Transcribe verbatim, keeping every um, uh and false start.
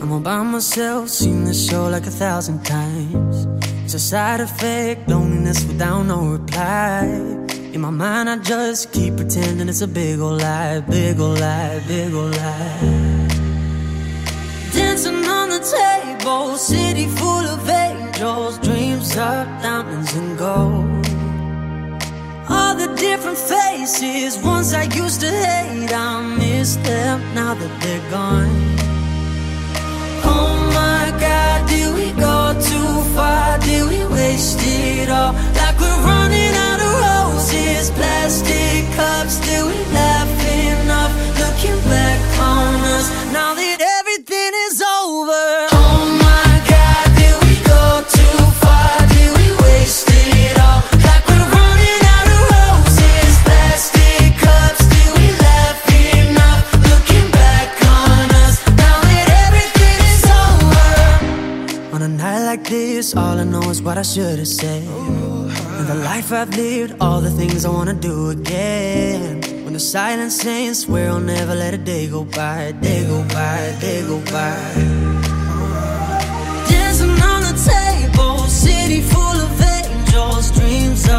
I'm all by myself, seen this show like a thousand times. It's a side effect, loneliness without no reply. In my mind I just keep pretending it's a big ol' lie, big ol' lie, big ol' lie. Dancing on the table, city full of angels, dreams of diamonds and gold. All the different faces, ones I used to hate, I miss them now that they're gone. Oh my God, did we go too far? Did we waste it all? Like we're running out of roses, plastic cups. Did we laugh enough? Looking back on us, now that everything is over. Oh my God, did we go too far? Did we waste it all? Like we're running out of roses, plastic cups. Did we laugh enough? Looking back on us, now that everything is over. On a night like this, all I know is what I should have said. And the life I've lived, all the things I wanna do again. When the silence saying, swear I'll never let a day go by, day go by, day go by. Dancing on the table, city full of angels, dreams